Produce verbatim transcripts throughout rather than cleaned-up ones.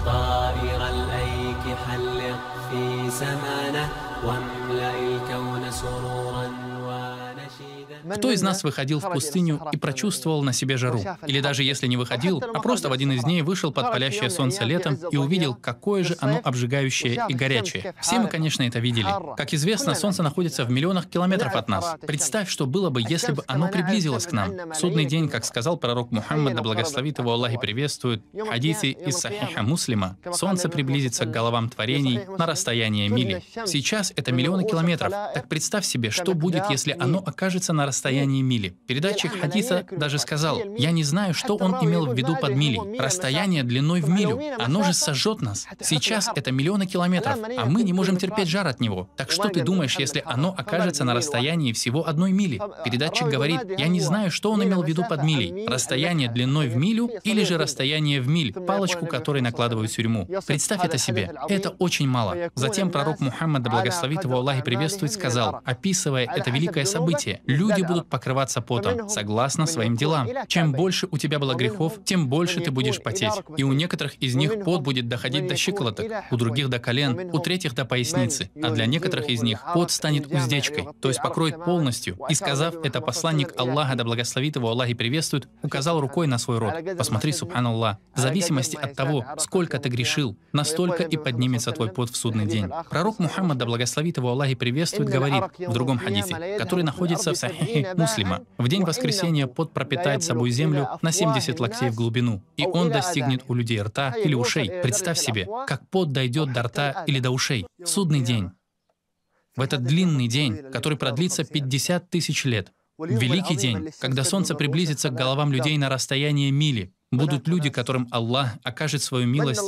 طائر الأيك حلق في سمانه واملأ الكون سرورا ونشيدا. Кто из нас выходил в пустыню и прочувствовал на себе жару? Или даже если не выходил, а просто в один из дней вышел под палящее солнце летом и увидел, какое же оно обжигающее и горячее? Все мы, конечно, это видели. Как известно, солнце находится в миллионах километров от нас. Представь, что было бы, если бы оно приблизилось к нам. В судный день, как сказал пророк Мухаммад, да благословит его Аллах и приветствует, в хадисе из Сахиха Муслима, солнце приблизится к головам творений на расстояние мили. Сейчас это миллионы километров. Так представь себе, что будет, если оно окажется на расстоянии мили. Передатчик хадиса даже сказал: я не знаю, что он имел в виду под милей. Расстояние длиной в милю. Оно же сожжет нас. Сейчас это миллионы километров, а мы не можем терпеть жар от него. Так что ты думаешь, если оно окажется на расстоянии всего одной мили? Передатчик говорит: я не знаю, что он имел в виду под милей. Расстояние длиной в милю или же расстояние в миль, палочку, которой накладывают тюрьму. Представь это себе. Это очень мало. Затем пророк Мухаммад, да благословит его Аллах и приветствует, сказал, описывая это великое событие: люди будут покрываться потом, согласно своим делам. Чем больше у тебя было грехов, тем больше ты будешь потеть. И у некоторых из них пот будет доходить до щиколоток, у других до колен, у третьих до поясницы, а для некоторых из них пот станет уздечкой, то есть покроет полностью. И сказав это, посланник Аллаха, да благословит его Аллах и приветствует, указал рукой на свой рот. Посмотри, субханаллах, в зависимости от того, сколько ты грешил, настолько и поднимется твой пот в судный день. Пророк Мухаммад, да благословит его Аллах и приветствует, говорит в другом хадисе, который находится в Сахихе Муслима: в день воскресения пот пропитает собой землю на семьдесят локтей в глубину, и он достигнет у людей рта или ушей. Представь себе, как пот дойдет до рта или до ушей. В судный день. В этот длинный день, который продлится пятьдесят тысяч лет. В великий день, когда солнце приблизится к головам людей на расстояние мили, будут люди, которым Аллах окажет свою милость,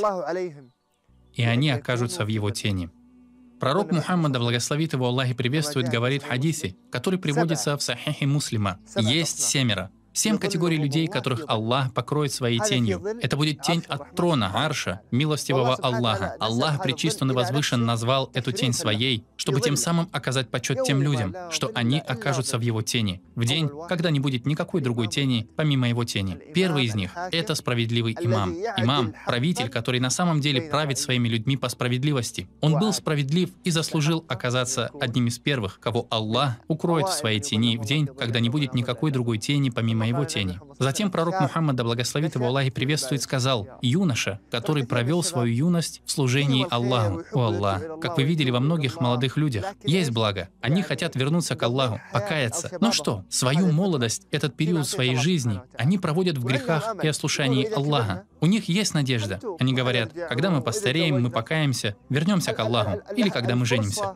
и они окажутся в его тени. Пророк Мухаммад, да благословит его Аллах и приветствует, говорит в хадисе, который приводится в Сахихе Муслима: есть семеро. Семь категорий людей, которых Аллах покроет своей тенью. Это будет тень от трона, арша, милостивого Аллаха. Аллах, пречист Он и возвышен, назвал эту тень своей, чтобы тем самым оказать почет тем людям, что они окажутся в его тени, в день, когда не будет никакой другой тени, помимо его тени. Первый из них — это справедливый имам. Имам — правитель, который на самом деле правит своими людьми по справедливости. Он был справедлив и заслужил оказаться одним из первых, кого Аллах укроет в своей тени в день, когда не будет никакой другой тени, помимо его тени. Затем пророк Мухаммад, да благословит его Аллах и приветствует, сказал: юноша, который провел свою юность в служении Аллаху. О Аллах, как вы видели во многих молодых людях, есть благо. Они хотят вернуться к Аллаху, покаяться. Но что? Свою молодость, этот период своей жизни, они проводят в грехах и ослушании Аллаха. У них есть надежда. Они говорят: когда мы постареем, мы покаемся, вернемся к Аллаху, или когда мы женимся.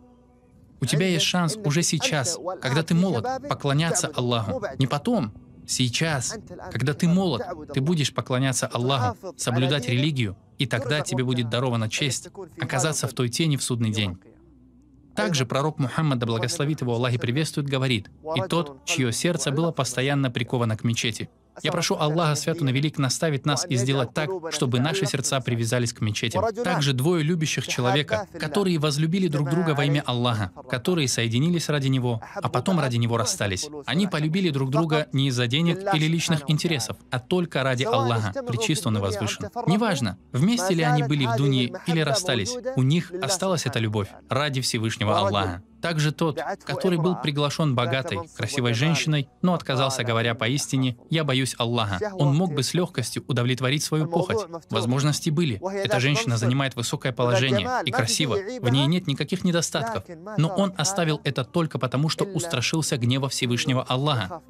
У тебя есть шанс уже сейчас, когда ты молод, поклоняться Аллаху. Не потом, сейчас, когда ты молод, ты будешь поклоняться Аллаху, соблюдать религию, и тогда тебе будет дарована честь оказаться в той тени в судный день. Также пророк Мухаммад, да благословит его Аллах и приветствует, говорит: и тот, чье сердце было постоянно приковано к мечети. Я прошу Аллаха Свят Он и Велик наставить нас и сделать так, чтобы наши сердца привязались к мечетям. Также двое любящих человека, которые возлюбили друг друга во имя Аллаха, которые соединились ради Него, а потом ради Него расстались. Они полюбили друг друга не из-за денег или личных интересов, а только ради Аллаха, пречист Он и возвышен. Неважно, вместе ли они были в дунье или расстались, у них осталась эта любовь ради Всевышнего Аллаха. Также тот, который был приглашен богатой, красивой женщиной, но отказался, говоря поистине: «Я боюсь Аллаха». Он мог бы с легкостью удовлетворить свою похоть. Возможности были. Эта женщина занимает высокое положение и красиво. В ней нет никаких недостатков. Но он оставил это только потому, что устрашился гнева Всевышнего Аллаха.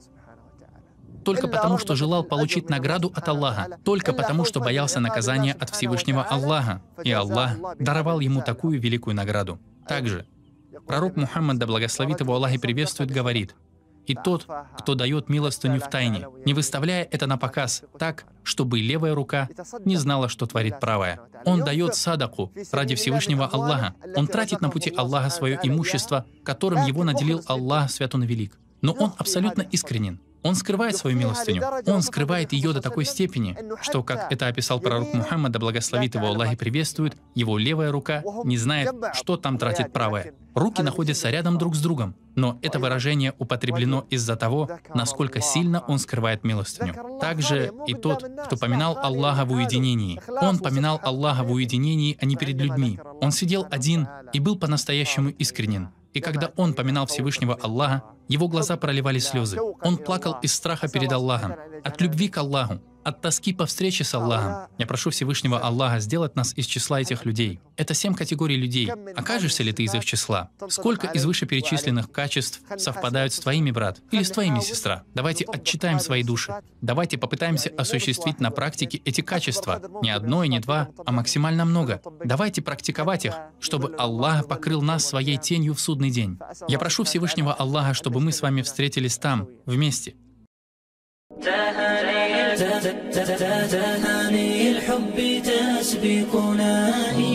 Только потому, что желал получить награду от Аллаха. Только потому, что боялся наказания от Всевышнего Аллаха. И Аллах даровал ему такую великую награду. Также пророк Мухаммад, да благословит его Аллах и приветствует, говорит: и тот, кто дает милостыню в тайне, не выставляя это на показ, так, чтобы левая рука не знала, что творит правая. Он дает садаку ради Всевышнего Аллаха. Он тратит на пути Аллаха свое имущество, которым его наделил Аллах Свят Он и Велик. Но он абсолютно искренен. Он скрывает свою милостыню. Он скрывает ее до такой степени, что, как это описал пророк Мухаммад, да благословит его Аллах и приветствует, его левая рука не знает, что там тратит правая. Руки находятся рядом друг с другом, но это выражение употреблено из-за того, насколько сильно он скрывает милостыню. Также и тот, кто поминал Аллаха в уединении. Он поминал Аллаха в уединении, а не перед людьми. Он сидел один и был по-настоящему искренен. И когда он поминал Всевышнего Аллаха, его глаза проливали слезы. Он плакал из страха перед Аллахом, от любви к Аллаху, от тоски по встрече с Аллахом. Я прошу Всевышнего Аллаха сделать нас из числа этих людей. Это семь категорий людей. Окажешься ли ты из их числа? Сколько из вышеперечисленных качеств совпадают с твоими, брат? Или с твоими, сестра? Давайте отчитаем свои души. Давайте попытаемся осуществить на практике эти качества. Не одно и не два, а максимально много. Давайте практиковать их, чтобы Аллах покрыл нас своей тенью в судный день. Я прошу Всевышнего Аллаха, чтобы мы с вами встретились там, вместе. تهاني الحب تسبقنا